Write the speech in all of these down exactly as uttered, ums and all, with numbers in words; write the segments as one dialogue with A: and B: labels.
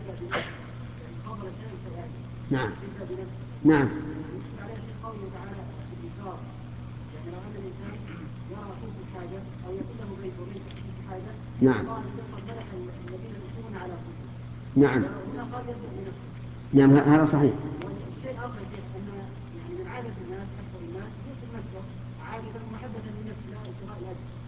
A: نعم نعم نعم نعم نعم هذا صحيح.
B: والشيء آخر أن يعني من عادة الناس أكثر الناس يوصل نفسه عادة محبة للنفس لا ابتغاء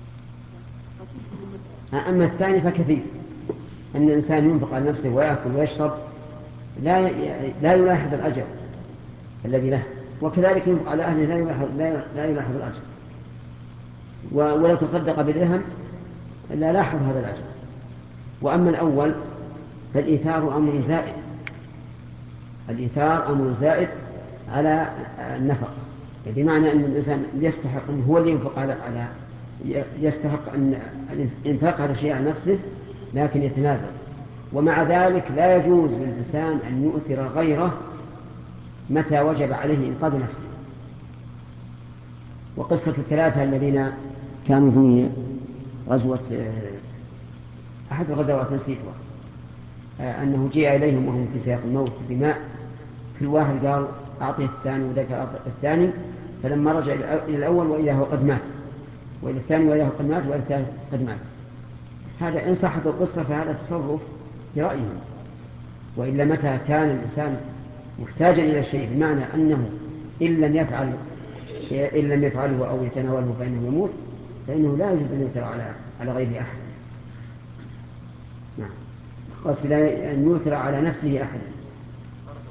B: الأجر.
A: أما الثاني فكثير، أن الإنسان ينفق على نفسه ويأكل ويشرب لا لا يلاحظ الأجر الذي له، وكذلك ينفق على أهله لا يلاحظ, لا يلاحظ الأجر، ولو تصدق بالإهم لا لاحظ هذا الأجر. وأما الأول فالإيثار أمر زائد، الإيثار أمر زائد على النفق، بمعنى أن الإنسان يستحق أن هو اللي ينفق على على يستحق أن الإنفاق على شيء على نفسه لكن يتنازل، ومع ذلك لا يجوز للإنسان أن يؤثر غيره متى وجب عليه إنقاذ نفسه. وقصة الثلاثة الذين كانوا في غزوة أحد الغزوات نسيتها، أنه جاء إليهم وهم في سياق الموت بماء، كل واحد قال أعطيه الثاني وذاك أعطيه الثاني، فلما رجع إلى الأول وإذا هو قد مات، وإلى الثاني وإذا هو قد مات، وإلى الثالث قد مات. هذا إن صحت القصة فهذا تصرف برأيهم، وإلا متى كان الإنسان محتاجا إلى الشيء بمعنى أنه إن لم يفعل إن لم يفعله أو يتناوله فإنه يموت، فإنه لا يجوز أن يؤثر على على غير أحد. نعم، قصد أن يؤثر على نفسه أحد.